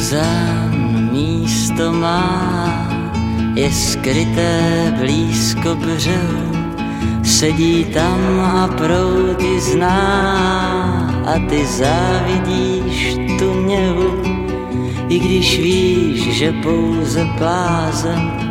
Suzán místo má, je skryté blízko břehu, sedí tam a proud ji zná a ty závidíš tu měhu, i když víš, že pouze blázen